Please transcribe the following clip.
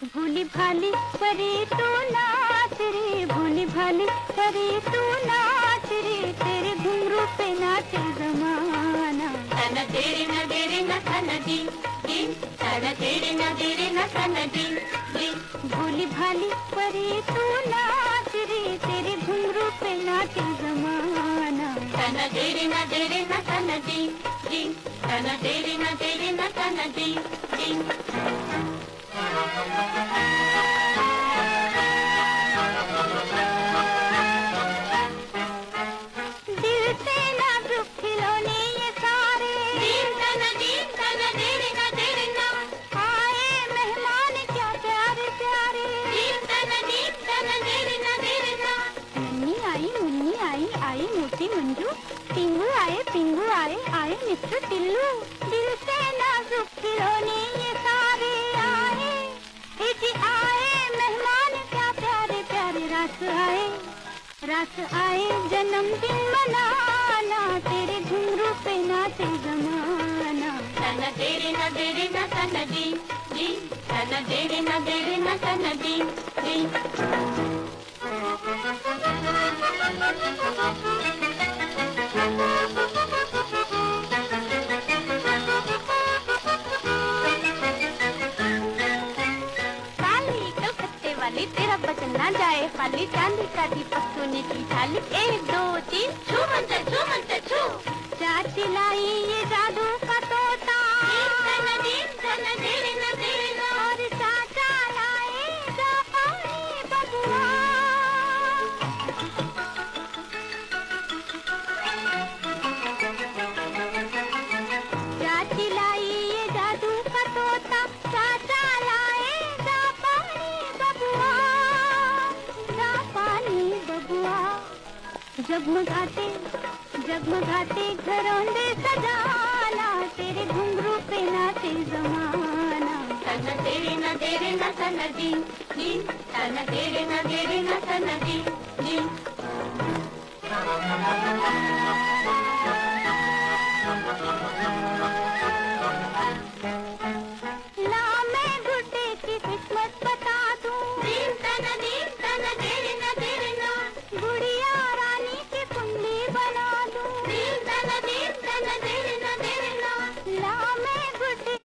भूली भाली परी तू नाच रे, भूली भाली परी तू नाच रे, तेरे घुंघरू पे नाचे जमाना। तन तेरे न तेरे न तन दी दी, तन तेरे न तेरे न तन दी दी। भूली भाली परी तू नाच रे, तेरे घुंघरू पे नाचे जमाना। तन तेरे न तेरे न तन दी दी, तन तेरे न तेरे न तन दी दी। दिल से नाजुक खिलौने ये सारे, तन तेरे न तेरे न। आए मेहमान क्या प्यारे प्यारे, तन तेरे न तेरे न। मुन्नी आई आई मोटी मंजू, पिंगू आए आए मिस्टर टिल्लू। दिल से नाजुक खिलौने ये सारे आए, जी आए मेहमान क्या प्यारे प्यारे। रात आए जन्मदिन मनाना, तेरे घुंघरू पे नाचे जमाना। तन तेरे न तेरे न तन दी दी, तन तेरे न तेरे न तन दी दी। वाली तेरा बचन ना जाए खाली, चांदी का दीपक सोने की थाली। 1 2 3 छू मंतर छू। चार चिलाई ये जादू का तोता, तन तेरे न तेरे न। और चाचा लाए जापानी बबुआ। चार चिलाई ये जादू का तोता, चाचा लाए जापानी बबुआ। जापानी बबुआ जगमगाते घरौंदे सजाना, तेरे घुंघरू पे नाचे जमाना। तन तेरे न तेरे न तन दी दी, तन तेरे न तेरे न तन दी दी।